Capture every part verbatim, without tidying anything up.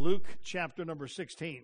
Luke chapter number sixteen.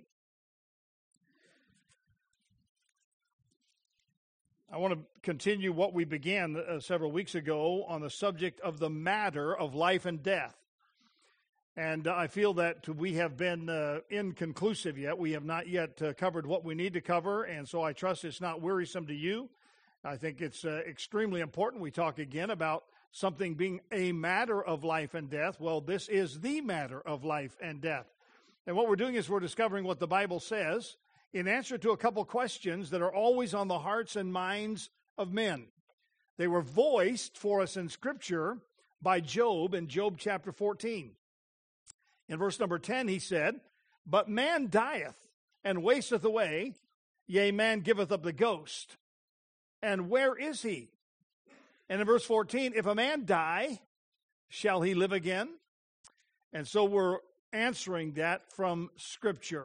I want to continue what we began uh, several weeks ago on the subject of the matter of life and death. And uh, I feel that we have been uh, inconclusive yet. We have not yet uh, covered what we need to cover, and so I trust it's not wearisome to you. I think it's uh, extremely important. We talk again about something being a matter of life and death. Well, this is the matter of life and death. And what we're doing is we're discovering what the Bible says in answer to a couple questions that are always on the hearts and minds of men. They were voiced for us in Scripture by Job in Job chapter fourteen. In verse number ten, he said, "But man dieth and wasteth away, yea, man giveth up the ghost. And where is he?" And in verse fourteen, "If a man die, shall he live again?" And so we're answering that from Scripture.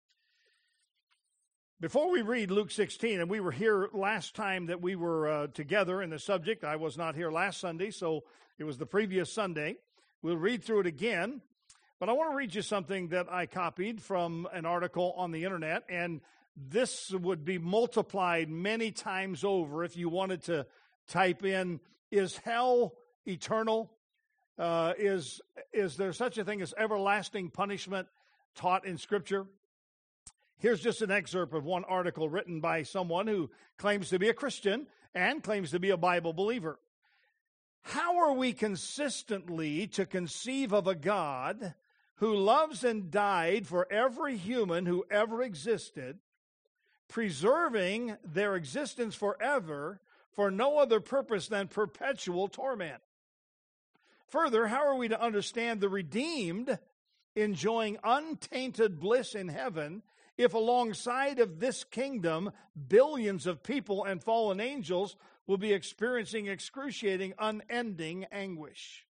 Before we read Luke sixteen, and we were here last time that we were uh, together in the subject. I was not here last Sunday, so it was the previous Sunday. We'll read through it again. But I want to read you something that I copied from an article on the internet, and this would be multiplied many times over if you wanted to type in, "Is hell eternal? Uh, is, is there such a thing as everlasting punishment taught in Scripture?" Here's just an excerpt of one article written by someone who claims to be a Christian and claims to be a Bible believer. "How are we consistently to conceive of a God who loves and died for every human who ever existed, preserving their existence forever for no other purpose than perpetual torment? Further, how are we to understand the redeemed enjoying untainted bliss in heaven if alongside of this kingdom, billions of people and fallen angels will be experiencing excruciating, unending anguish?"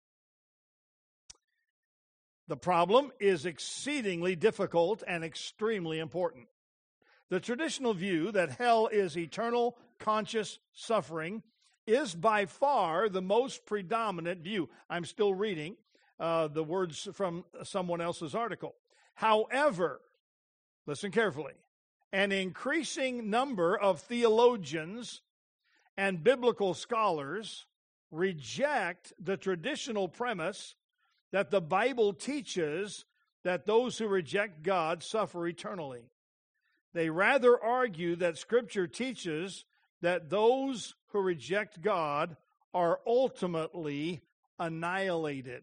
The problem is exceedingly difficult and extremely important. The traditional view that hell is eternal conscious suffering is by far the most predominant view. I'm still reading uh, the words from someone else's article. However, listen carefully, an increasing number of theologians and biblical scholars reject the traditional premise that the Bible teaches that those who reject God suffer eternally. They rather argue that Scripture teaches that those who reject God are ultimately annihilated.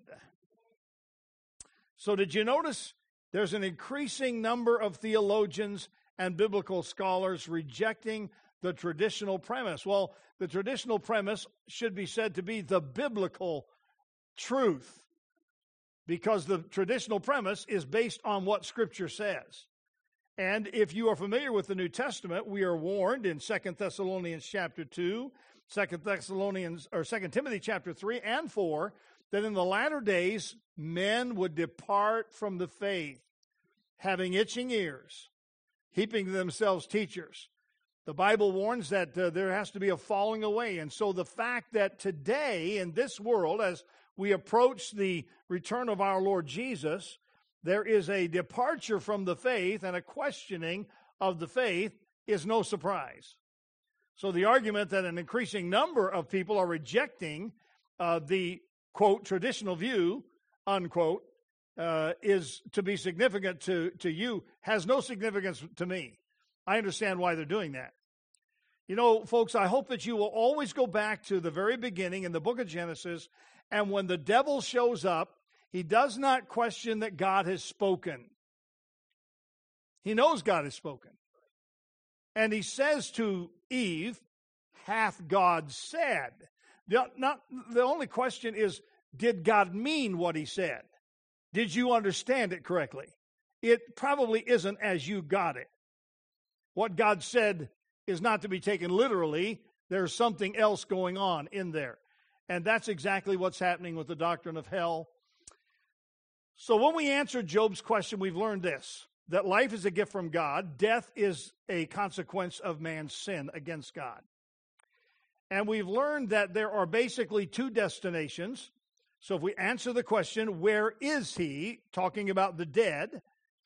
So did you notice there's an increasing number of theologians and biblical scholars rejecting the traditional premise? Well, the traditional premise should be said to be the biblical truth, because the traditional premise is based on what Scripture says. And if you are familiar with the New Testament, we are warned in Second Thessalonians chapter two, Second Thessalonians or Second Timothy chapter three and four, that in the latter days men would depart from the faith, having itching ears, heaping to themselves teachers. The Bible warns that uh, there has to be a falling away. And so the fact that today in this world, as we approach the return of our Lord Jesus, there is a departure from the faith and a questioning of the faith is no surprise. So the argument that an increasing number of people are rejecting uh, the, quote, traditional view, unquote, uh, is to be significant to, to you has no significance to me. I understand why they're doing that. You know, folks, I hope that you will always go back to the very beginning in the book of Genesis, and when the devil shows up, he does not question that God has spoken. He knows God has spoken. And he says to Eve, "Hath God said?" The, not, the only question is, did God mean what he said? Did you understand it correctly? It probably isn't as you got it. What God said is not to be taken literally. There's something else going on in there. And that's exactly what's happening with the doctrine of hell. So when we answer Job's question, we've learned this, that life is a gift from God. Death is a consequence of man's sin against God. And we've learned that there are basically two destinations. So if we answer the question, where is he, talking about the dead,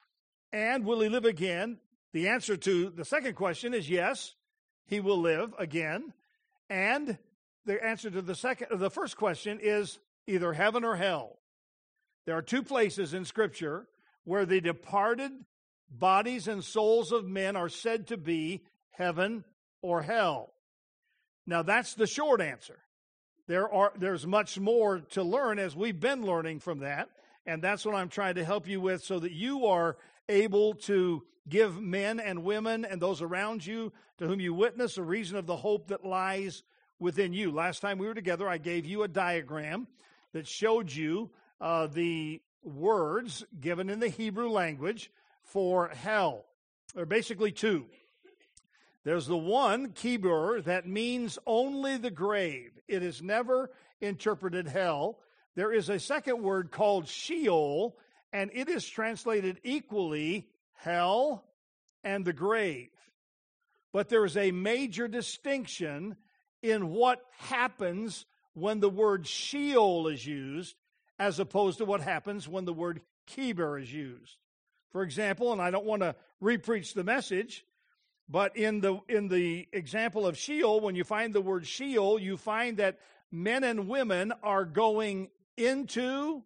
and will he live again? The answer to the second question is yes, he will live again. And the answer to the second, the first question is either heaven or hell. There are two places in Scripture where the departed bodies and souls of men are said to be heaven or hell. Now, that's the short answer. There are there's much more to learn, as we've been learning from that, and that's what I'm trying to help you with, so that you are able to give men and women and those around you to whom you witness a reason of the hope that lies within you. Last time we were together, I gave you a diagram that showed you uh, the words given in the Hebrew language for hell. There are basically two. There's the one, kibur, that means only the grave. It is never interpreted hell. There is a second word called Sheol, and it is translated equally hell and the grave. But there is a major distinction in what happens when the word Sheol is used as opposed to what happens when the word kibur is used. For example, and I don't want to re-preach the message, but in the in the example of Sheol, when you find the word Sheol, you find that men and women are going into,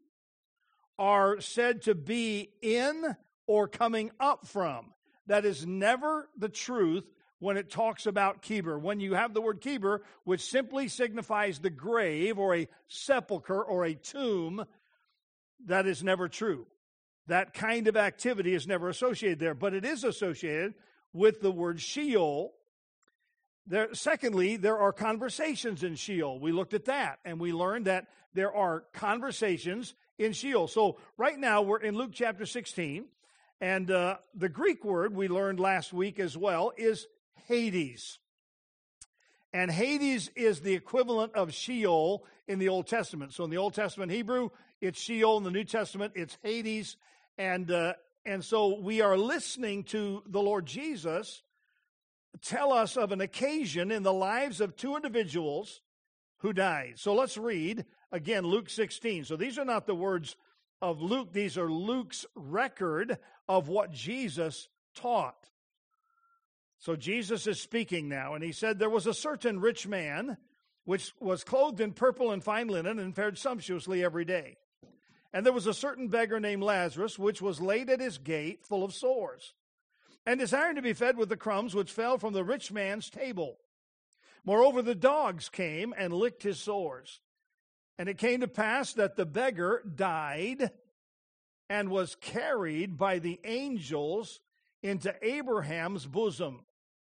are said to be in, or coming up from. That is never the truth when it talks about kibur. When you have the word kibur, which simply signifies the grave or a sepulcher or a tomb, that is never true. That kind of activity is never associated there, but it is associated with the word Sheol. There, secondly, there are conversations in Sheol. We looked at that, and we learned that there are conversations in Sheol. So right now we're in Luke chapter sixteen, and uh, the Greek word we learned last week as well is Hades. And Hades is the equivalent of Sheol in the Old Testament. So in the Old Testament Hebrew, it's Sheol. In the New Testament, it's Hades. And uh, and so we are listening to the Lord Jesus tell us of an occasion in the lives of two individuals who died. So let's read again Luke sixteen. So these are not the words of Luke. These are Luke's record of what Jesus taught. So Jesus is speaking now, and he said, "There was a certain rich man which was clothed in purple and fine linen and fared sumptuously every day. And there was a certain beggar named Lazarus, which was laid at his gate, full of sores, and desiring to be fed with the crumbs which fell from the rich man's table. Moreover, the dogs came and licked his sores. And it came to pass that the beggar died and was carried by the angels into Abraham's bosom.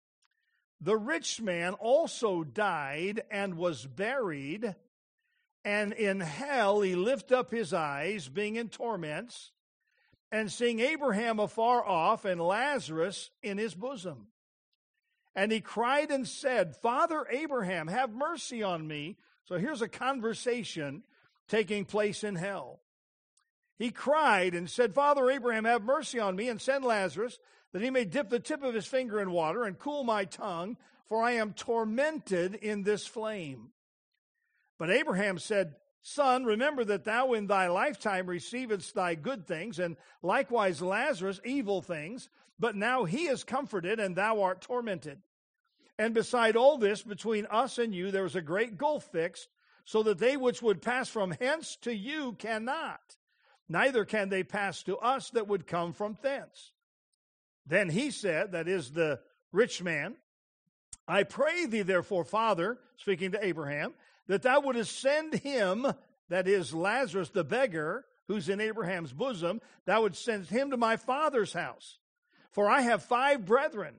The rich man also died and was buried, and in hell he lifted up his eyes, being in torments, and seeing Abraham afar off and Lazarus in his bosom. And he cried and said, Father Abraham, have mercy on me." So here's a conversation taking place in hell. He cried and said, "Father Abraham, have mercy on me, and send Lazarus, that he may dip the tip of his finger in water and cool my tongue, for I am tormented in this flame." But Abraham said, "Son, remember that thou in thy lifetime receivedst thy good things, and likewise Lazarus evil things, but now he is comforted, and thou art tormented. And beside all this, between us and you there is a great gulf fixed, so that they which would pass from hence to you cannot, neither can they pass to us that would come from thence." Then he said, that is the rich man, "I pray thee therefore, Father," speaking to Abraham, "that thou wouldest send him," that is Lazarus the beggar, who's in Abraham's bosom, "thou wouldst send him to my father's house. For I have five brethren,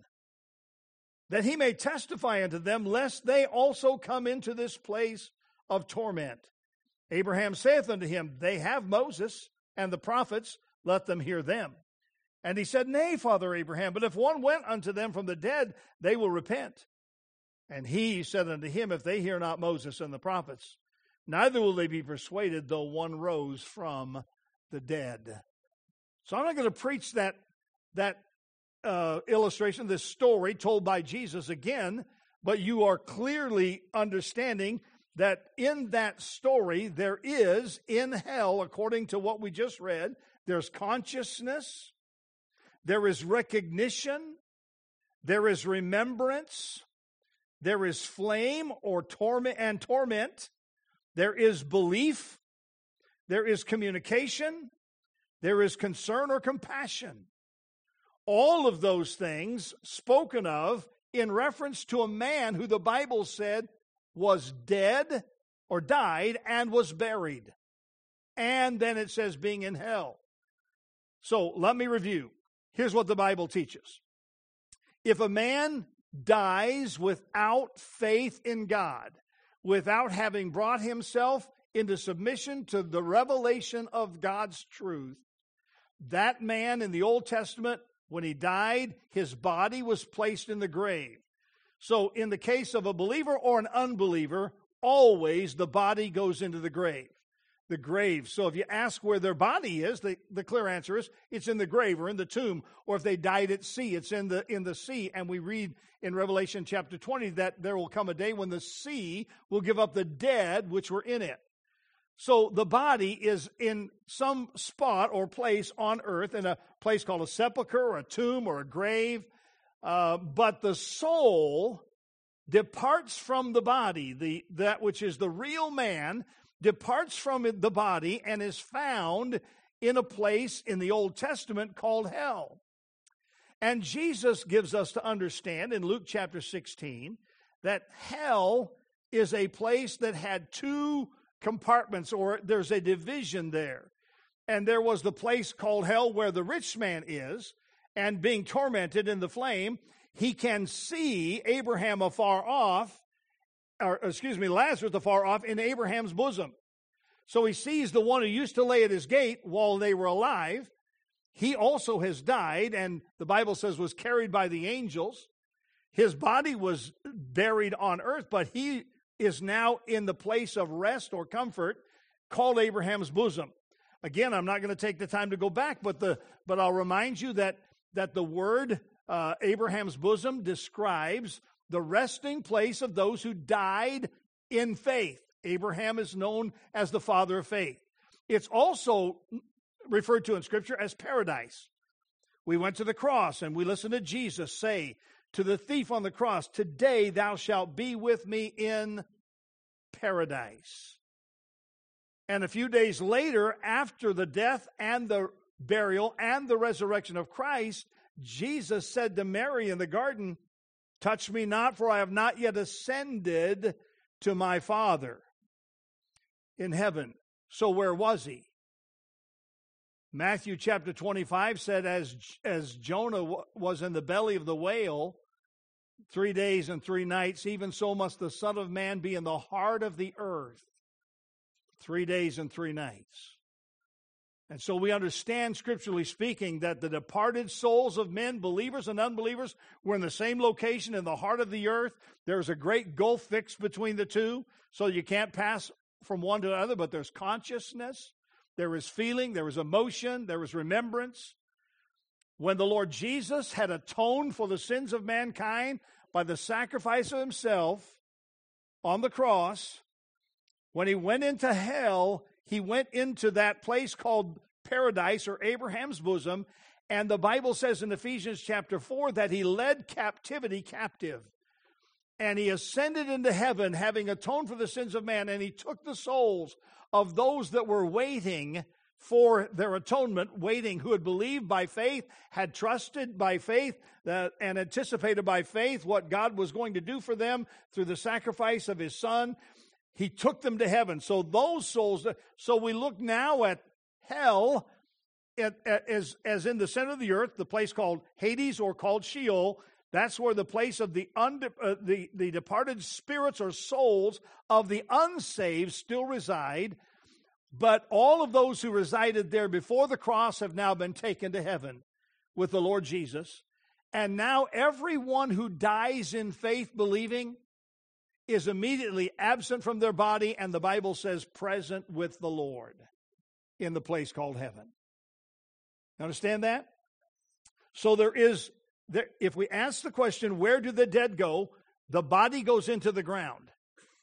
that he may testify unto them, lest they also come into this place of torment. Abraham saith unto him, They have Moses and the prophets, let them hear them. And he said, Nay, Father Abraham, but if one went unto them from the dead, they will repent. And he said unto him, If they hear not Moses and the prophets, neither will they be persuaded, though one rose from the dead." So I'm not going to preach that, that uh, illustration, this story told by Jesus again, but you are clearly understanding that in that story there is in hell, according to what we just read, there's consciousness, there is recognition, there is remembrance, there is flame or torment and torment, there is belief, there is communication, there is concern or compassion. All of those things spoken of in reference to a man who the Bible said was dead or died and was buried. And then it says being in hell. So let me review. Here's what the Bible teaches. If a man dies without faith in God, without having brought himself into submission to the revelation of God's truth, that man in the Old Testament, when he died, his body was placed in the grave. So in the case of a believer or an unbeliever, always the body goes into the grave. The grave. So if you ask where their body is, the, the clear answer is it's in the grave or in the tomb. Or if they died at sea, it's in the in the sea. And we read in Revelation chapter twenty that there will come a day when the sea will give up the dead which were in it. So the body is in some spot or place on earth, in a place called a sepulcher or a tomb or a grave. Uh, but the soul departs from the body, the that which is the real man, departs from the body and is found in a place in the Old Testament called hell. And Jesus gives us to understand in Luke chapter sixteen that hell is a place that had two compartments, or there's a division there. And there was the place called hell where the rich man is, and being tormented in the flame, he can see Abraham afar off, or excuse me, Lazarus afar off in Abraham's bosom. So he sees the one who used to lay at his gate while they were alive. He also has died, and the Bible says was carried by the angels. His body was buried on earth, but he is now in the place of rest or comfort called Abraham's bosom. Again, I'm not going to take the time to go back, but the but I'll remind you that that the word uh, Abraham's bosom describes the resting place of those who died in faith. Abraham is known as the father of faith. It's also referred to in Scripture as paradise. We went to the cross and we listened to Jesus say to the thief on the cross, "Today thou shalt be with me in paradise." And a few days later, after the death and the burial and the resurrection of Christ, Jesus said to Mary in the garden, "Touch me not, for I have not yet ascended to my Father in heaven." So where was he? Matthew chapter twenty-five said, as, as Jonah w- was in the belly of the whale three days and three nights, even so must the Son of Man be in the heart of the earth three days and three nights. And so we understand, scripturally speaking, that the departed souls of men, believers and unbelievers, were in the same location in the heart of the earth. There's a great gulf fixed between the two, so you can't pass from one to the other, but there's consciousness, there is feeling, there is emotion, there is remembrance. When the Lord Jesus had atoned for the sins of mankind by the sacrifice of himself on the cross, when he went into hell, he went into that place called paradise or Abraham's bosom, and the Bible says in Ephesians chapter four that he led captivity captive. And he ascended into heaven, having atoned for the sins of man, and he took the souls of those that were waiting for their atonement, waiting, who had believed by faith, had trusted by faith, uh, and anticipated by faith what God was going to do for them through the sacrifice of his Son. He took them to heaven. So those souls, so we look now at hell at, at, as, as in the center of the earth, the place called Hades or called Sheol. That's where the place of the, unde, uh, the the departed spirits or souls of the unsaved still reside. But all of those who resided there before the cross have now been taken to heaven with the Lord Jesus. And now everyone who dies in faith believing is immediately absent from their body, and the Bible says present with the Lord in the place called heaven. Understand that? So there is... There, if we ask the question, where do the dead go? The body goes into the ground.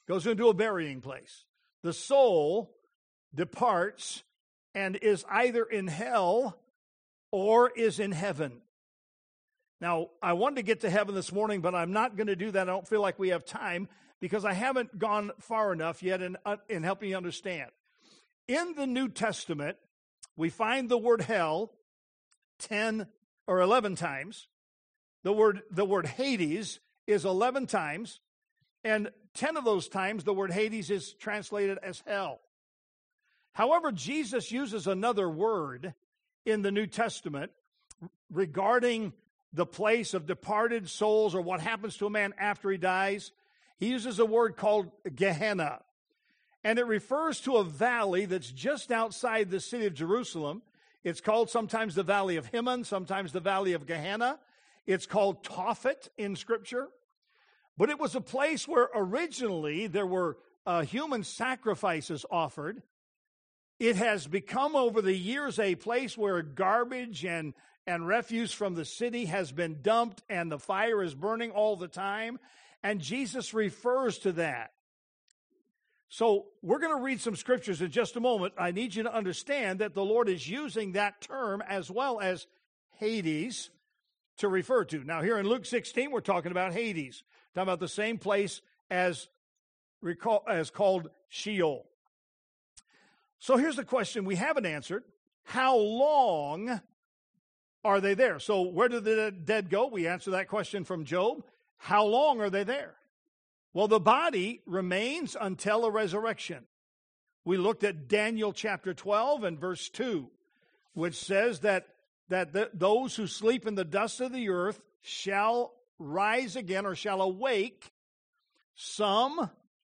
goes into a burying place. The soul departs and is either in hell or is in heaven. Now, I wanted to get to heaven this morning, but I'm not going to do that. I don't feel like we have time because I haven't gone far enough yet in, uh, in helping you understand. In the New Testament, we find the word hell ten or eleven times. The word, the word Hades is eleven times, and ten of those times the word Hades is translated as hell. However, Jesus uses another word in the New Testament regarding the place of departed souls or what happens to a man after he dies. He uses a word called Gehenna, and it refers to a valley that's just outside the city of Jerusalem. It's called sometimes the Valley of Hinnom, sometimes the Valley of Gehenna. It's called Tophet in Scripture. But it was a place where originally there were uh, human sacrifices offered. It has become over the years a place where garbage and, and refuse from the city has been dumped and the fire is burning all the time. And Jesus refers to that. So we're going to read some scriptures in just a moment. I need you to understand that the Lord is using that term as well as Hades to refer to. Now here in Luke sixteen, we're talking about Hades. Talking about the same place as, recall, as called Sheol. So here's the question we haven't answered. How long are they there? So where do the dead go? We answer that question from Job. How long are they there? Well, the body remains until a resurrection. We looked at Daniel chapter twelve and verse two, which says that, that the, those who sleep in the dust of the earth shall rise again or shall awake, some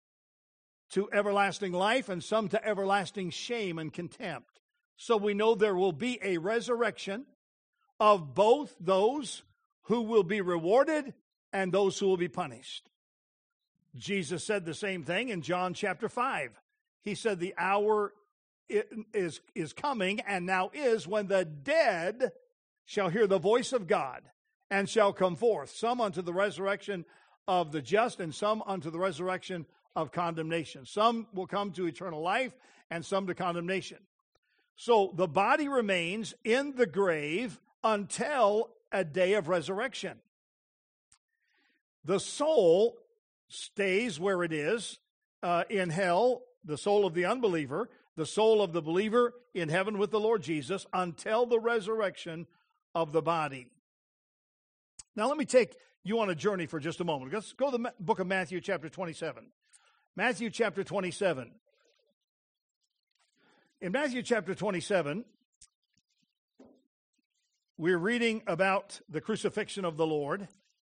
to everlasting life and some to everlasting shame and contempt. So we know there will be a resurrection of both those who will be rewarded and those who will be punished. Jesus said the same thing in John chapter five. He said the hour is, is coming and now is when the dead shall hear the voice of God and shall come forth, some unto the resurrection of the just and some unto the resurrection of condemnation. Some will come to eternal life and some to condemnation. So the body remains in the grave until a day of resurrection. The soul stays where it is uh, in hell, the soul of the unbeliever, the soul of the believer in heaven with the Lord Jesus until the resurrection of the body. Now let me take you on a journey for just a moment. Let's go to the book of Matthew chapter twenty-seven. Matthew chapter twenty-seven. In Matthew chapter twenty-seven, we're reading about the crucifixion of the Lord.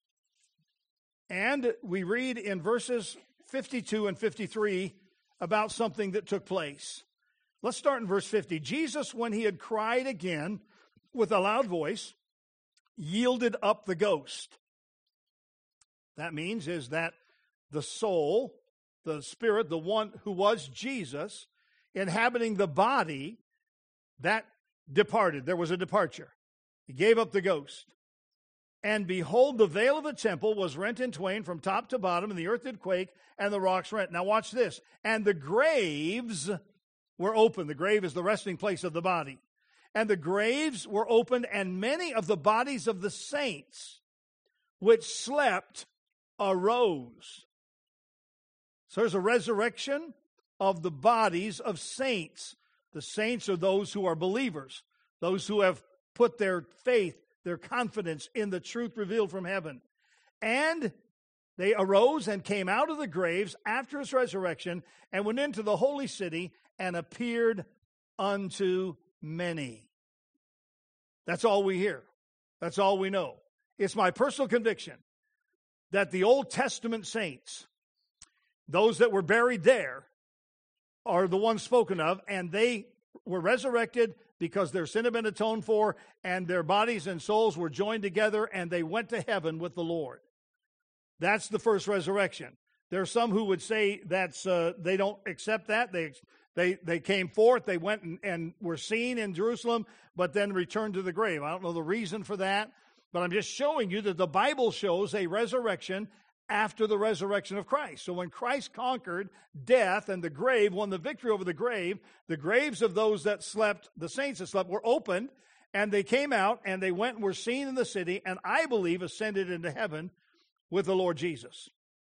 And we read in verses fifty-two and fifty-three about something that took place. Let's start in verse fifty. Jesus, when he had cried again with a loud voice, yielded up the ghost. That means is that the soul, the spirit, the one who was Jesus, inhabiting the body, that departed. There was a departure. He gave up the ghost. And behold, the veil of the temple was rent in twain from top to bottom, and the earth did quake, and the rocks rent. Now watch this. And the graves were open. The grave is the resting place of the body. And the graves were opened, and many of the bodies of the saints which slept arose. So there's a resurrection of the bodies of saints. The saints are those who are believers, those who have put their faith, their confidence in the truth revealed from heaven. And they arose and came out of the graves after his resurrection and went into the holy city and appeared unto many. That's all we hear. That's all we know. It's my personal conviction that the Old Testament saints, those that were buried there, are the ones spoken of, and they were resurrected because their sin had been atoned for, and their bodies and souls were joined together, and they went to heaven with the Lord. That's the first resurrection. There are some who would say that's uh, they don't accept that. They they they came forth, they went and, and were seen in Jerusalem, but then returned to the grave. I don't know the reason for that, but I'm just showing you that the Bible shows a resurrection after the resurrection of Christ. So when Christ conquered death and the grave, won the victory over the grave, the graves of those that slept, the saints that slept, were opened, and they came out, and they went and were seen in the city, and I believe ascended into heaven with the Lord Jesus.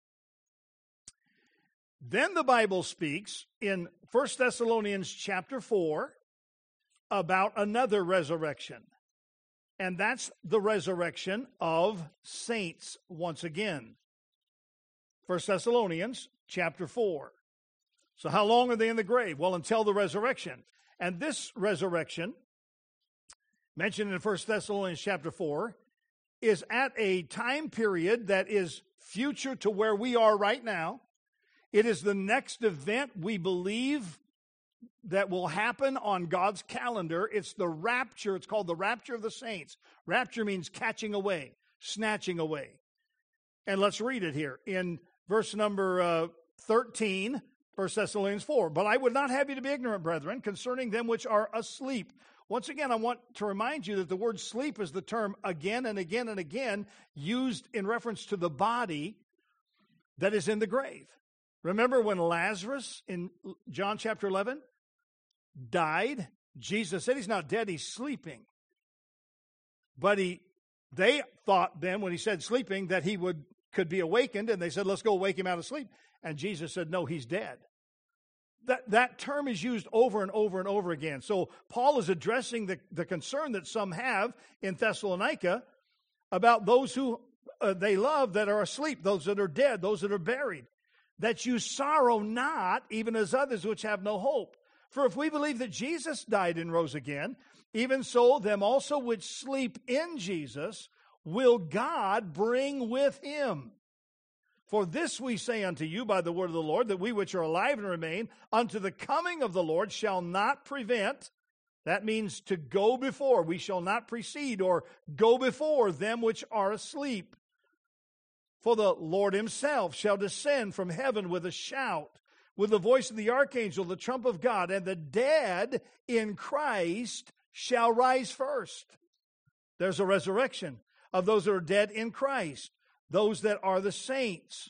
Then the Bible speaks in First Thessalonians chapter four about another resurrection. And that's the resurrection of saints once again. First Thessalonians chapter four. So how long are they in the grave? Well, until the resurrection. And this resurrection, mentioned in First Thessalonians chapter four, is at a time period that is future to where we are right now. It is the next event we believe that will happen on God's calendar. It's the rapture. It's called the rapture of the saints. Rapture means catching away, snatching away. And let's read it here in verse number uh, thirteen, First Thessalonians four. But I would not have you to be ignorant, brethren, concerning them which are asleep. Once again, I want to remind you that the word sleep is the term again and again and again used in reference to the body that is in the grave. Remember when Lazarus in John chapter eleven died? Jesus said he's not dead, he's sleeping. But he, they thought then when he said sleeping that he would could be awakened, and they said, let's go wake him out of sleep. And Jesus said, no, he's dead. That, that term is used over and over and over again. So Paul is addressing the, the concern that some have in Thessalonica about those who uh, they love that are asleep, those that are dead, those that are buried. That you sorrow not, even as others which have no hope. For if we believe that Jesus died and rose again, even so them also which sleep in Jesus will God bring with him. For this we say unto you by the word of the Lord, that we which are alive and remain unto the coming of the Lord shall not prevent. That means to go before. We shall not precede or go before them which are asleep. For the Lord himself shall descend from heaven with a shout, with the voice of the archangel, the trump of God, and the dead in Christ shall rise first. There's a resurrection of those that are dead in Christ, those that are the saints.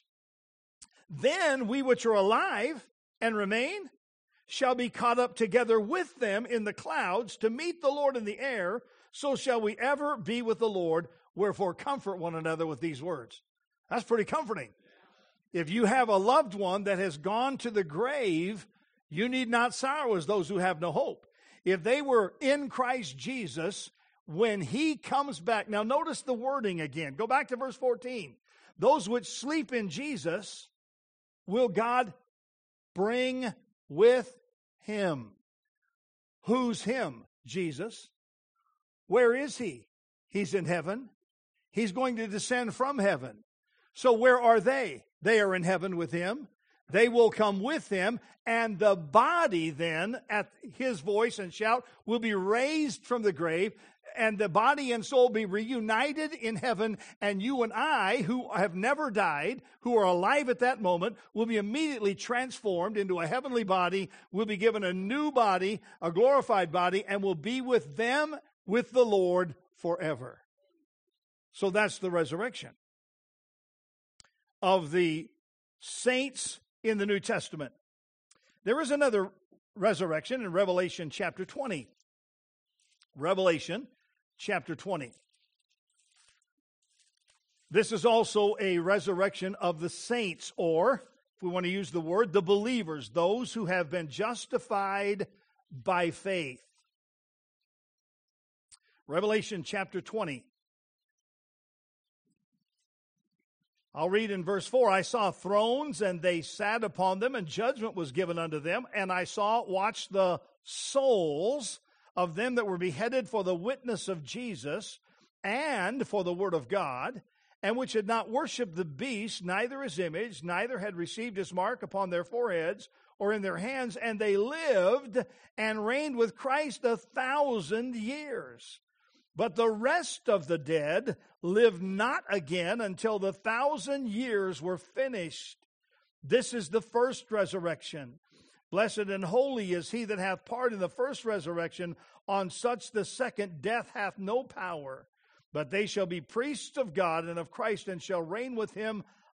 Then we which are alive and remain shall be caught up together with them in the clouds to meet the Lord in the air. So shall we ever be with the Lord. Wherefore comfort one another with these words. That's pretty comforting. If you have a loved one that has gone to the grave, you need not sorrow as those who have no hope. If they were in Christ Jesus, when he comes back, now notice the wording again. Go back to verse fourteen. Those which sleep in Jesus will God bring with him. Who's him? Jesus. Where is he? He's in heaven. He's going to descend from heaven. So where are they? They are in heaven with him. They will come with him, and the body then, at his voice and shout, will be raised from the grave, and the body and soul be reunited in heaven, and you and I, who have never died, who are alive at that moment, will be immediately transformed into a heavenly body, will be given a new body, a glorified body, and will be with them, with the Lord forever. So that's the resurrection of the saints in the New Testament. There is another resurrection in Revelation chapter twenty. Revelation chapter twenty. This is also a resurrection of the saints, or, if we want to use the word, the believers, those who have been justified by faith. Revelation chapter twenty. I'll read in verse four. I saw thrones, and they sat upon them, and judgment was given unto them. And I saw, watch, the souls of them that were beheaded for the witness of Jesus and for the word of God, and which had not worshipped the beast, neither his image, neither had received his mark upon their foreheads or in their hands, and they lived and reigned with Christ a thousand years. But the rest of the dead lived not again until the thousand years were finished. This is the first resurrection. Blessed and holy is he that hath part in the first resurrection. On such the second death hath no power. But they shall be priests of God and of Christ, and shall reign with him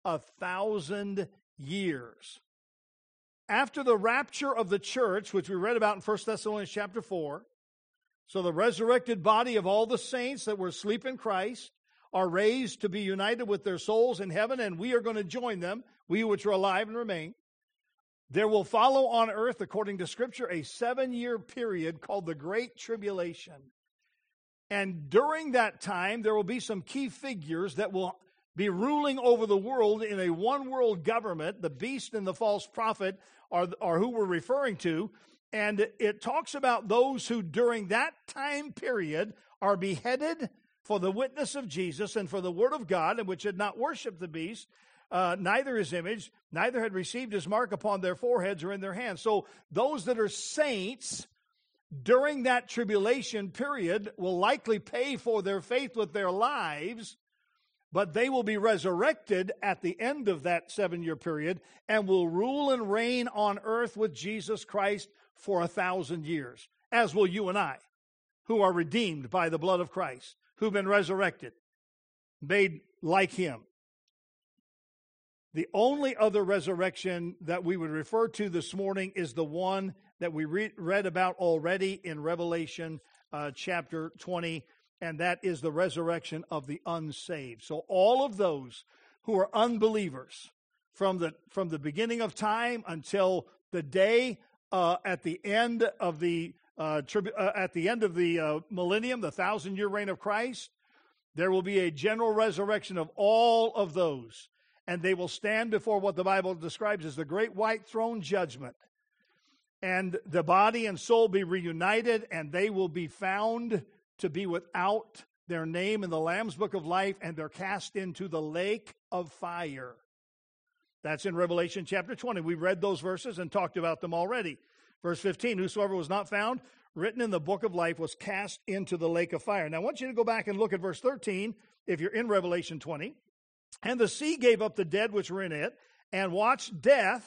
a thousand years. After the rapture of the church, which we read about in First Thessalonians chapter four, so the resurrected body of all the saints that were asleep in Christ are raised to be united with their souls in heaven, and we are going to join them, we which are alive and remain. There will follow on earth, according to Scripture, a seven-year period called the Great Tribulation. And during that time, there will be some key figures that will be ruling over the world in a one-world government. The beast and the false prophet are, are who we're referring to. And it talks about those who during that time period are beheaded for the witness of Jesus and for the word of God, and which had not worshipped the beast, uh, neither his image, neither had received his mark upon their foreheads or in their hands. So those that are saints during that tribulation period will likely pay for their faith with their lives, but they will be resurrected at the end of that seven-year period and will rule and reign on earth with Jesus Christ for a thousand years, as will you and I, who are redeemed by the blood of Christ, who've been resurrected, made like him. The only other resurrection that we would refer to this morning is the one that we re- read about already in Revelation uh, chapter twenty, and that is the resurrection of the unsaved. So all of those who are unbelievers from the from the beginning of time until the day uh, at the end of the uh, tribu- uh, at the end of the uh, millennium, the thousand-year reign of Christ, there will be a general resurrection of all of those. And they will stand before what the Bible describes as the great white throne judgment. And the body and soul be reunited, and they will be found to be without their name in the Lamb's Book of Life, and they're cast into the lake of fire. That's in Revelation chapter twenty. We've read those verses and talked about them already. Verse fifteen, whosoever was not found written in the book of life was cast into the lake of fire. Now, I want you to go back and look at verse thirteen, if you're in Revelation twenty. And the sea gave up the dead which were in it, and watched death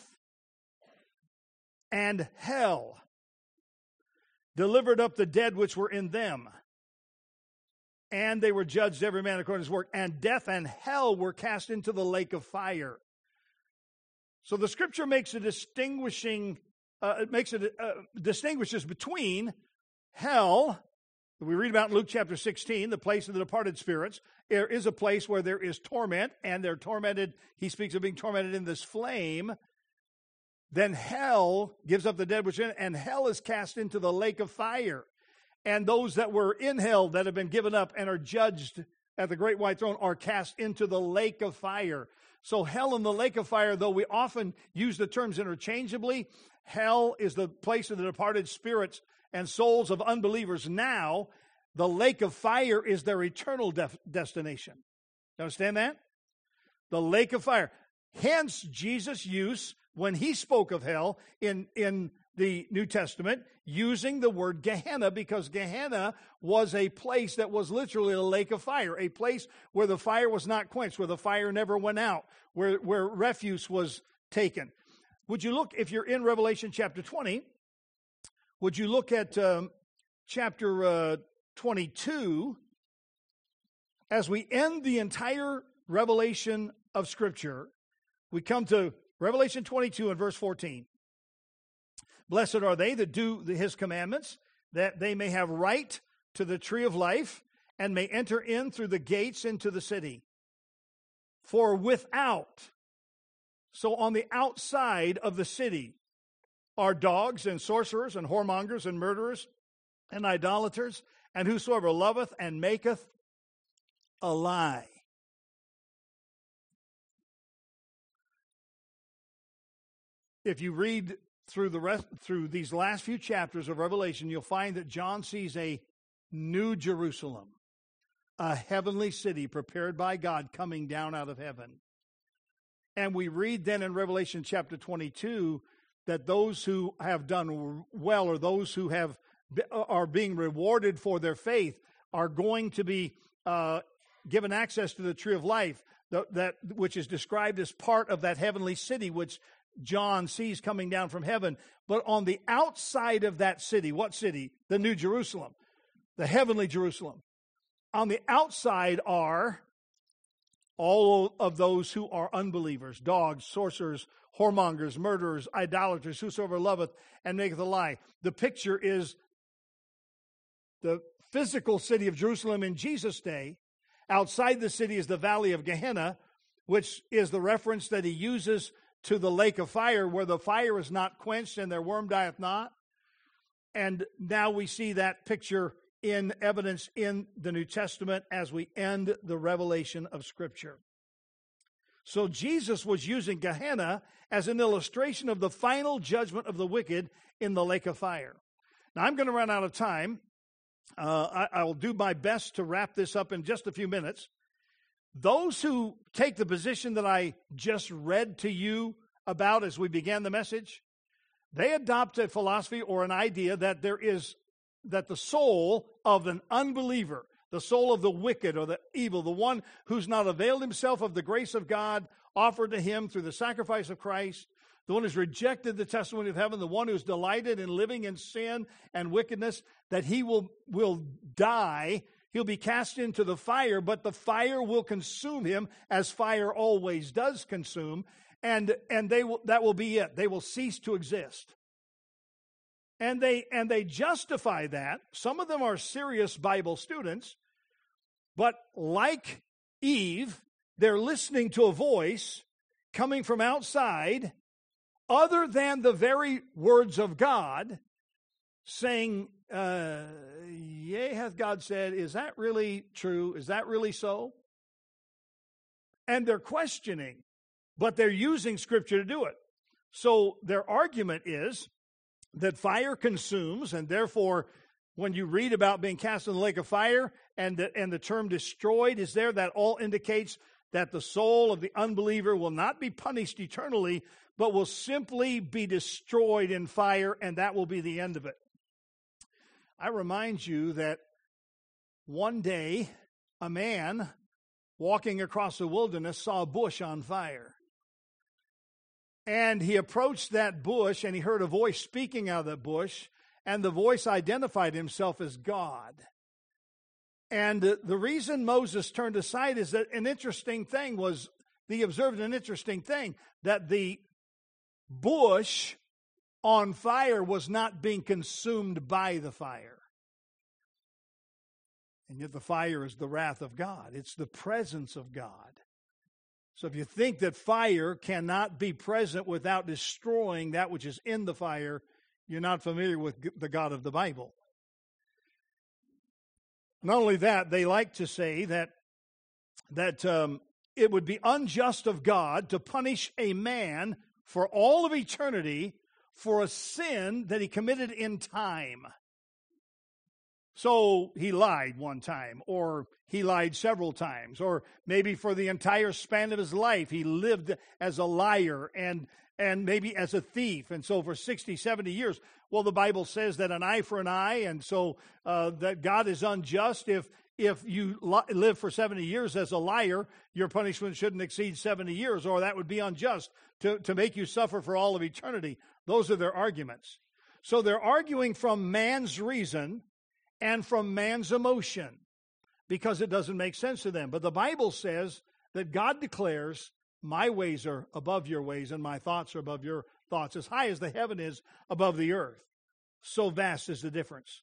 and hell delivered up the dead which were in them. And they were judged every man according to his work. And death and hell were cast into the lake of fire. So the Scripture makes a distinguishing, uh, it makes it uh, distinguishes between hell. We read about in Luke chapter sixteen, the place of the departed spirits. There is a place where there is torment, and they're tormented. He speaks of being tormented in this flame. Then hell gives up the dead which are in it, and hell is cast into the lake of fire. And those that were in hell that have been given up and are judged at the great white throne are cast into the lake of fire. So hell and the lake of fire, though we often use the terms interchangeably, hell is the place of the departed spirits and souls of unbelievers now. The lake of fire is their eternal def- destination. You understand that? The lake of fire. Hence, Jesus' use, when he spoke of hell in, in the New Testament, using the word Gehenna, because Gehenna was a place that was literally a lake of fire, a place where the fire was not quenched, where the fire never went out, where, where refuse was taken. Would you look, if you're in Revelation chapter twenty, would you look at um, chapter uh, twenty-two, as we end the entire revelation of Scripture, we come to Revelation twenty-two and verse fourteen. Blessed are they that do his commandments, that they may have right to the tree of life, and may enter in through the gates into the city. For without, so on the outside of the city, are dogs and sorcerers and whoremongers and murderers and idolaters, and whosoever loveth and maketh a lie. If you read through the rest, through these last few chapters of Revelation, you'll find that John sees a new Jerusalem, a heavenly city prepared by God coming down out of heaven. And we read then in Revelation chapter twenty-two that those who have done well, or those who have are being rewarded for their faith, are going to be uh, given access to the tree of life, the, that which is described as part of that heavenly city, which John sees coming down from heaven. But on the outside of that city, what city? The New Jerusalem, the heavenly Jerusalem. On the outside are all of those who are unbelievers, dogs, sorcerers, whoremongers, murderers, idolaters, whosoever loveth and maketh a lie. The picture is the physical city of Jerusalem in Jesus' day. Outside the city is the valley of Gehenna, which is the reference that he uses to the lake of fire, where the fire is not quenched and their worm dieth not. And now we see that picture in evidence in the New Testament as we end the revelation of Scripture. So Jesus was using Gehenna as an illustration of the final judgment of the wicked in the lake of fire. Now, I'm going to run out of time. Uh, I, I will do my best to wrap this up in just a few minutes. Those who take the position that I just read to you about as we began the message, they adopt a philosophy or an idea that there is, that the soul of an unbeliever, the soul of the wicked or the evil, the one who's not availed himself of the grace of God offered to him through the sacrifice of Christ, the one who's rejected the testimony of heaven, the one who's delighted in living in sin and wickedness, that he will, will die. He'll be cast into the fire, but the fire will consume him as fire always does consume, and, and they will, that will be it. They will cease to exist. And they, and they justify that. Some of them are serious Bible students, but like Eve, they're listening to a voice coming from outside other than the very words of God, saying, uh, yea, hath God said, is that really true? Is that really so? And they're questioning, but they're using Scripture to do it. So their argument is that fire consumes, and therefore, when you read about being cast in the lake of fire, and the, and the term destroyed is there, that all indicates that the soul of the unbeliever will not be punished eternally, but will simply be destroyed in fire, and that will be the end of it. I remind you that one day a man walking across the wilderness saw a bush on fire. And he approached that bush, and he heard a voice speaking out of that bush, and the voice identified himself as God. And the reason Moses turned aside is that an interesting thing was, he observed an interesting thing, that the bush on fire was not being consumed by the fire. And yet the fire is the wrath of God. It's the presence of God. So if you think that fire cannot be present without destroying that which is in the fire, you're not familiar with the God of the Bible. Not only that, they like to say that, that um, it would be unjust of God to punish a man for all of eternity for a sin that he committed in time. So he lied one time, or he lied several times, or maybe for the entire span of his life he lived as a liar and and maybe as a thief, and so for sixty, seventy years. Well, the Bible says that an eye for an eye, and so uh, that God is unjust. If if you li- live for seventy years as a liar, your punishment shouldn't exceed seventy years, or that would be unjust to, to make you suffer for all of eternity. Those are their arguments. So they're arguing from man's reason and from man's emotion, because it doesn't make sense to them. But the Bible says that God declares, my ways are above your ways, and my thoughts are above your thoughts. As high as the heaven is above the earth, so vast is the difference.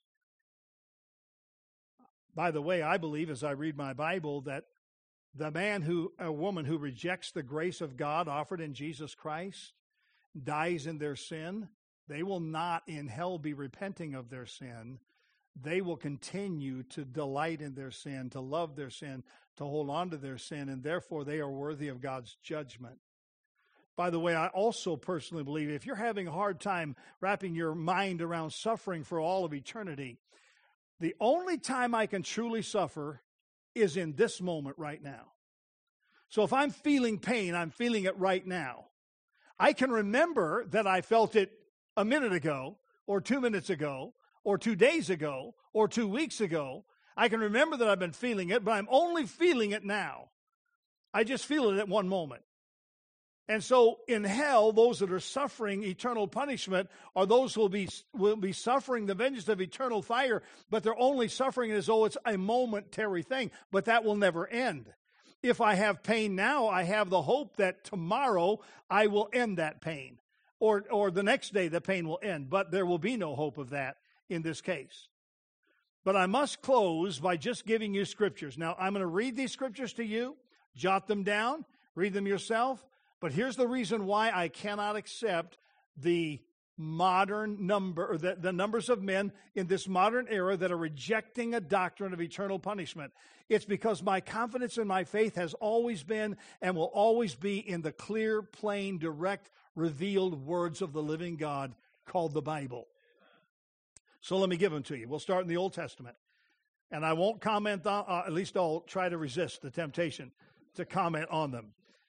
By the way, I believe, as I read my Bible, that the man who, a woman who rejects the grace of God offered in Jesus Christ, dies in their sin, they will not in hell be repenting of their sin. They will continue to delight in their sin, to love their sin, to hold on to their sin, and therefore they are worthy of God's judgment. By the way, I also personally believe if you're having a hard time wrapping your mind around suffering for all of eternity, the only time I can truly suffer is in this moment right now. So if I'm feeling pain, I'm feeling it right now. I can remember that I felt it a minute ago, or two minutes ago, or two days ago, or two weeks ago. I can remember that I've been feeling it, but I'm only feeling it now. I just feel it at one moment. And so in hell, those that are suffering eternal punishment are those who will be, will be suffering the vengeance of eternal fire, but they're only suffering as though it's a momentary thing, but that will never end. If I have pain now, I have the hope that tomorrow I will end that pain. Or, or the next day the pain will end. But there will be no hope of that in this case. But I must close by just giving you scriptures. Now, I'm going to read these scriptures to you. Jot them down. Read them yourself. But here's the reason why I cannot accept the modern number, or the, the numbers of men in this modern era that are rejecting a doctrine of eternal punishment. It's because my confidence in my faith has always been and will always be in the clear, plain, direct, revealed words of the living God called the Bible. So let me give them to you. We'll start in the Old Testament. And I won't comment on, uh, at least I'll try to resist the temptation to comment on them.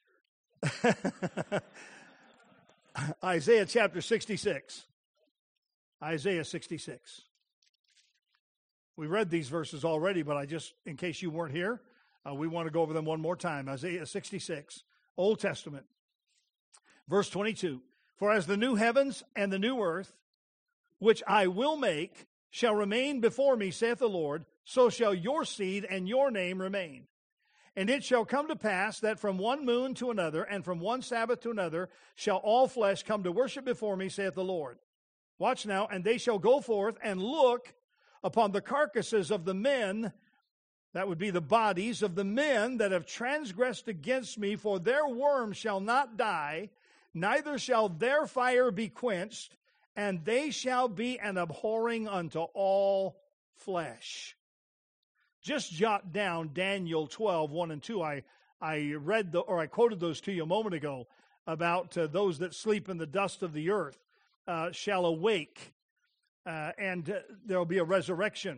Isaiah chapter sixty-six. Isaiah sixty-six. We read these verses already, but I just, in case you weren't here, uh, we want to go over them one more time. Isaiah sixty-six, Old Testament. Verse twenty-two. For as the new heavens and the new earth, which I will make, shall remain before me, saith the Lord, so shall your seed and your name remain. And it shall come to pass that from one moon to another, and from one Sabbath to another, shall all flesh come to worship before me, saith the Lord. Watch now, and they shall go forth and look upon the carcasses of the men, that would be the bodies of the men that have transgressed against me, for their worm shall not die, neither shall their fire be quenched, and they shall be an abhorring unto all flesh. Just jot down Daniel twelve, one and two. I, I read the, or I quoted those to you a moment ago about uh, those that sleep in the dust of the earth uh, shall awake, uh, and uh, there will be a resurrection.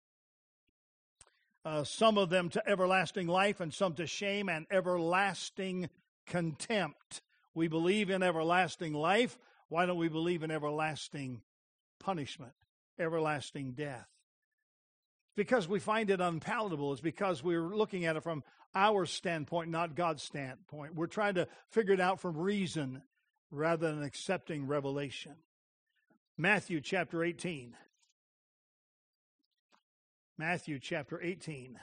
Uh, some of them to everlasting life, and some to shame and everlasting contempt. We believe in everlasting life. Why don't we believe in everlasting punishment, everlasting death? Because we find it unpalatable. It's because we're looking at it from our standpoint, not God's standpoint. We're trying to figure it out from reason rather than accepting revelation. Matthew chapter eighteen. Matthew chapter eighteen.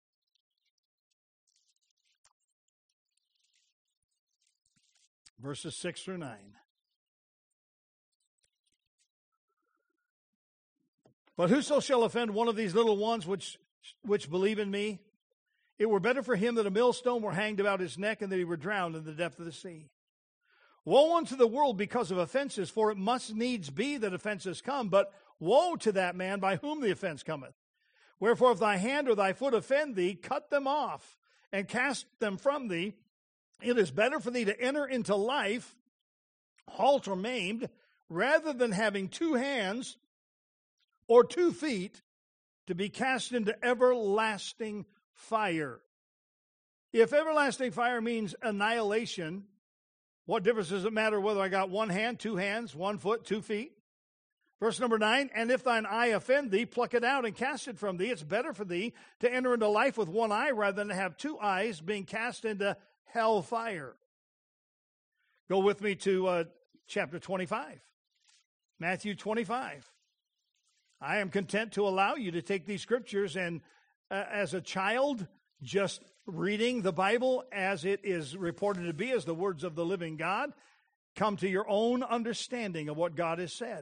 Verses six through nine. But whoso shall offend one of these little ones which which believe in me, it were better for him that a millstone were hanged about his neck and that he were drowned in the depth of the sea. Woe unto the world because of offenses, for it must needs be that offenses come, but woe to that man by whom the offense cometh. Wherefore if thy hand or thy foot offend thee, cut them off and cast them from thee. It is better for thee to enter into life halt or maimed, rather than having two hands or two feet to be cast into everlasting fire. If everlasting fire means annihilation, what difference does it matter whether I got one hand, two hands, one foot, two feet? Verse number nine, and if thine eye offend thee, pluck it out and cast it from thee. It's better for thee to enter into life with one eye rather than to have two eyes being cast into hell fire. Go with me to uh, chapter twenty-five. Matthew twenty-five. I am content to allow you to take these scriptures and uh, as a child, just reading the Bible as it is reported to be as the words of the living God, come to your own understanding of what God has said.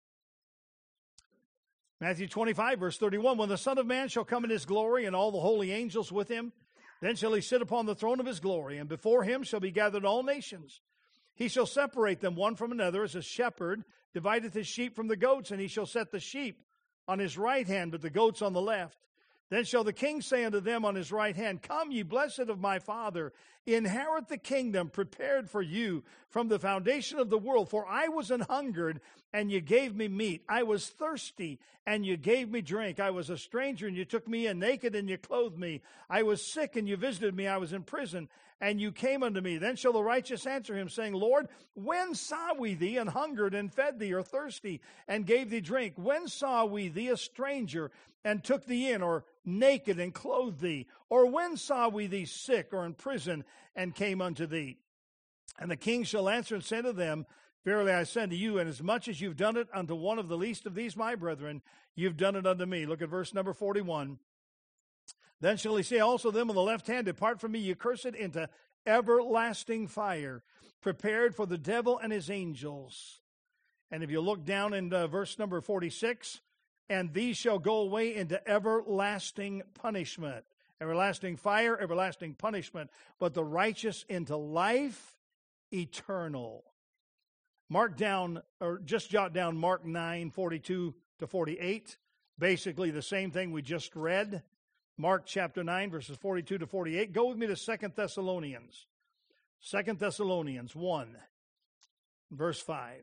Matthew twenty-five, verse thirty-one, when the Son of Man shall come in his glory and all the holy angels with him, then shall he sit upon the throne of his glory, and before him shall be gathered all nations. He shall separate them one from another, as a shepherd divideth his sheep from the goats, and he shall set the sheep on his right hand, but the goats on the left. Then shall the king say unto them on his right hand, Come, ye blessed of my Father, inherit the kingdom prepared for you from the foundation of the world. For I was an hungered, and you gave me meat. I was thirsty, and you gave me drink. I was a stranger, and you took me in. Naked, and you clothed me. I was sick, and you visited me. I was in prison, and you came unto me. Then shall the righteous answer him, saying, Lord, when saw we thee an hungered, and fed thee, or thirsty, and gave thee drink? When saw we thee a stranger, and took thee in, or naked, and clothed thee? Or when saw we thee sick, or in prison, and came unto thee? And the king shall answer and say to them, Verily I say unto you, inasmuch as you've done it unto one of the least of these my brethren, you've done it unto me. Look at verse number forty-one. Then shall he say also to them on the left hand, Depart from me, you cursed, into everlasting fire, prepared for the devil and his angels. And if you look down in uh, verse number forty-six, and these shall go away into everlasting punishment. Everlasting fire, everlasting punishment, but the righteous into life eternal. Mark down, or just jot down Mark nine, forty-two to forty-eight. Basically the same thing we just read. Mark chapter nine, verses forty-two to forty-eight. Go with me to Second Thessalonians. Second Thessalonians one, verse five.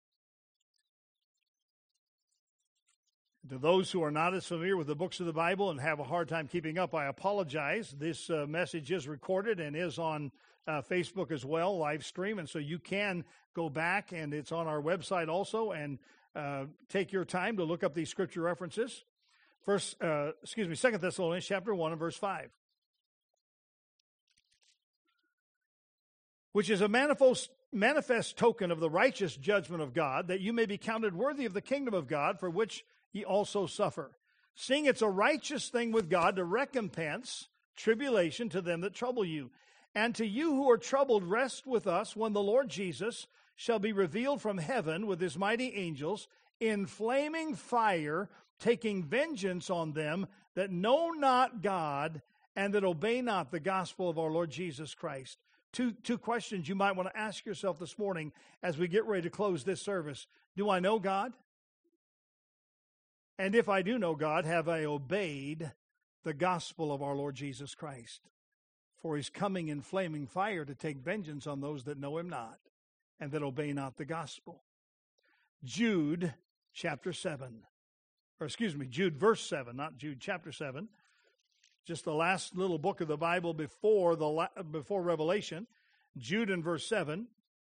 To those who are not as familiar with the books of the Bible and have a hard time keeping up, I apologize. This uh, message is recorded and is on uh, Facebook as well, live stream, and so you can go back, and it's on our website also, and uh, take your time to look up these scripture references. First, uh, excuse me, Second Thessalonians chapter one and verse five. Which is a manifest, manifest token of the righteous judgment of God, that you may be counted worthy of the kingdom of God, for which ye also suffer. Seeing it's a righteous thing with God to recompense tribulation to them that trouble you. And to you who are troubled, rest with us when the Lord Jesus shall be revealed from heaven with his mighty angels in flaming fire, taking vengeance on them that know not God and that obey not the gospel of our Lord Jesus Christ. Two, two questions you might want to ask yourself this morning as we get ready to close this service. Do I know God? And if I do know God, have I obeyed the gospel of our Lord Jesus Christ? For he's coming in flaming fire to take vengeance on those that know him not and that obey not the gospel. Jude chapter seven, or excuse me, Jude verse seven, not Jude chapter seven. Just the last little book of the Bible before the before Revelation. Jude in verse seven.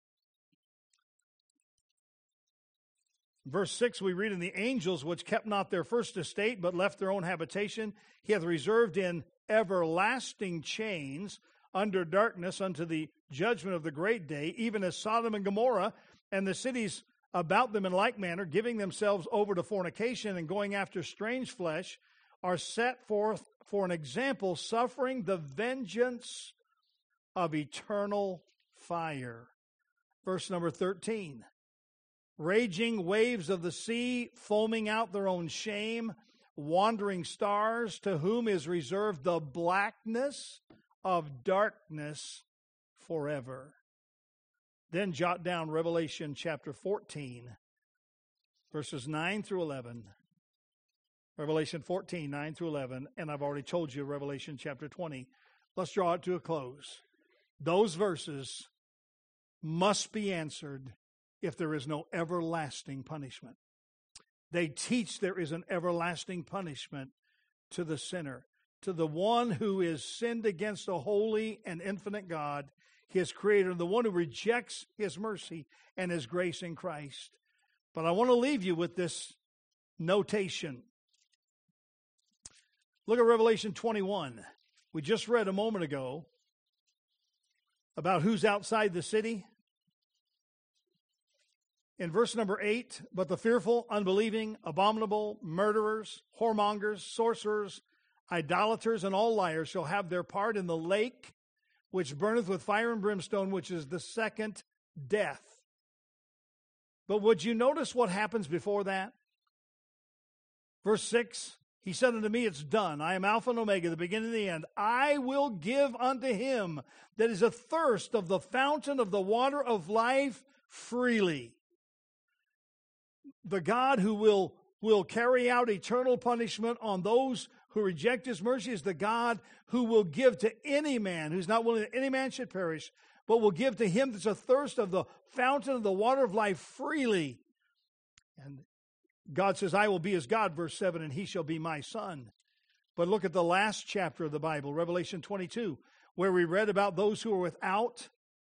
Verse six, we read, "In the angels which kept not their first estate, but left their own habitation, he hath reserved in everlasting chains under darkness unto the judgment of the great day, even as Sodom and Gomorrah and the cities about them in like manner, giving themselves over to fornication and going after strange flesh, are set forth for an example, suffering the vengeance of eternal fire." Verse number thirteen. "Raging waves of the sea, foaming out their own shame, wandering stars, to whom is reserved the blackness of darkness forever." Then jot down Revelation chapter fourteen, verses nine through eleven. Revelation fourteen, nine through eleven, and I've already told you Revelation chapter twenty. Let's draw it to a close. Those verses must be answered if there is no everlasting punishment. They teach there is an everlasting punishment to the sinner, to the one who is sinned against a holy and infinite God, his creator, the one who rejects his mercy and his grace in Christ. But I want to leave you with this notation. Look at Revelation twenty-one. We just read a moment ago about who's outside the city. In verse number eight, "But the fearful, unbelieving, abominable, murderers, whoremongers, sorcerers, idolaters, and all liars shall have their part in the lake which burneth with fire and brimstone, which is the second death." But would you notice what happens before that? Verse six, "He said unto me, It's done. I am Alpha and Omega, the beginning and the end. I will give unto him that is athirst of the fountain of the water of life freely." The God who will, will carry out eternal punishment on those who reject his mercy is the God who will give to any man who's not willing that any man should perish, but will give to him that's athirst of the fountain of the water of life freely. And God says, "I will be his God," verse seven, "and he shall be my son." But look at the last chapter of the Bible, Revelation twenty-two, where we read about those who are without.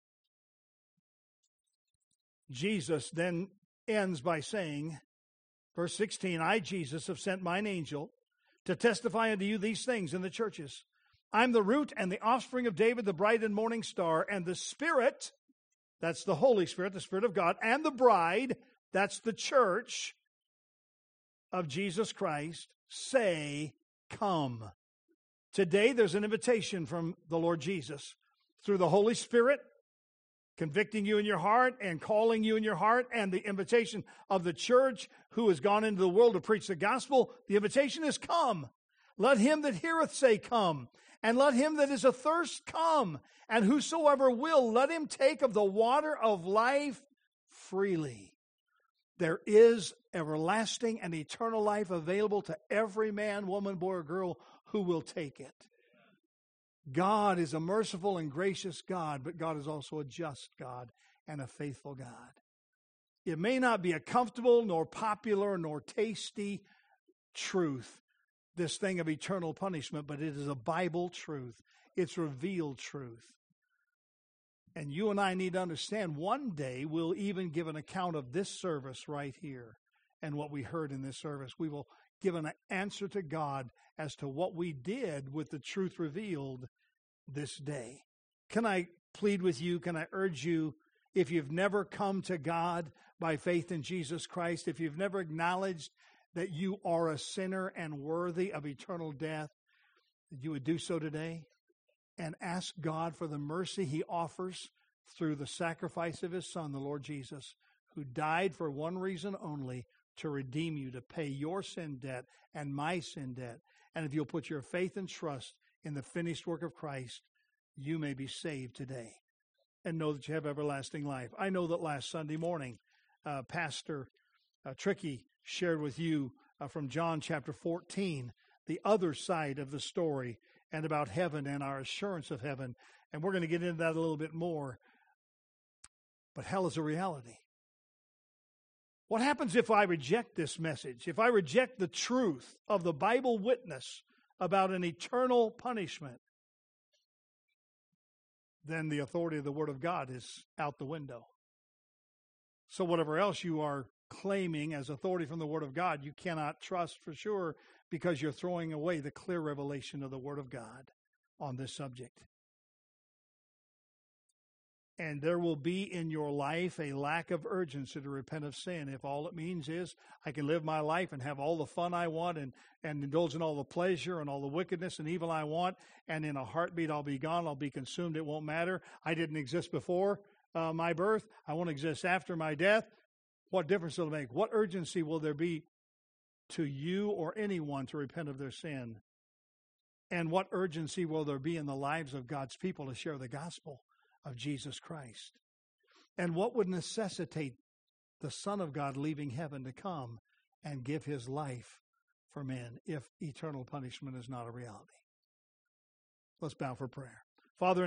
Jesus then ends by saying, verse sixteen, "I, Jesus, have sent mine angel to testify unto you these things in the churches. I'm the root and the offspring of David, the bright and morning star, and the Spirit," that's the Holy Spirit, the Spirit of God, "and the bride," that's the church of Jesus Christ, "say, Come." Today, there's an invitation from the Lord Jesus through the Holy Spirit, convicting you in your heart and calling you in your heart, and the invitation of the church who has gone into the world to preach the gospel. The invitation is, come. Let him that heareth say, come. And let him that is athirst come. And whosoever will, let him take of the water of life freely. There is everlasting and eternal life available to every man, woman, boy, or girl who will take it. God is a merciful and gracious God, but God is also a just God and a faithful God. It may not be a comfortable, nor popular, nor tasty truth, this thing of eternal punishment, but it is a Bible truth. It's revealed truth. And you and I need to understand one day we'll even give an account of this service right here and what we heard in this service. We will give an answer to God as to what we did with the truth revealed this day. Can I plead with you? Can I urge you, if you've never come to God by faith in Jesus Christ, if you've never acknowledged that you are a sinner and worthy of eternal death, that you would do so today and ask God for the mercy he offers through the sacrifice of his Son, the Lord Jesus, who died for one reason only, to redeem you, to pay your sin debt and my sin debt. And if you'll put your faith and trust in the finished work of Christ, you may be saved today and know that you have everlasting life. I know that last Sunday morning, uh, Pastor uh, Tricky shared with you uh, from John chapter fourteen, the other side of the story, and about heaven and our assurance of heaven. And we're going to get into that a little bit more. But hell is a reality. What happens if I reject this message? If I reject the truth of the Bible witness about an eternal punishment, then the authority of the Word of God is out the window. So whatever else you are claiming as authority from the Word of God, you cannot trust for sure, because you're throwing away the clear revelation of the Word of God on this subject. And there will be in your life a lack of urgency to repent of sin if all it means is I can live my life and have all the fun I want and, and indulge in all the pleasure and all the wickedness and evil I want, and in a heartbeat I'll be gone, I'll be consumed, it won't matter. I didn't exist before uh, my birth, I won't exist after my death. What difference will it make? What urgency will there be to you or anyone to repent of their sin? And what urgency will there be in the lives of God's people to share the gospel of Jesus Christ? And what would necessitate the Son of God leaving heaven to come and give his life for men if eternal punishment is not a reality? Let's bow for prayer. Father,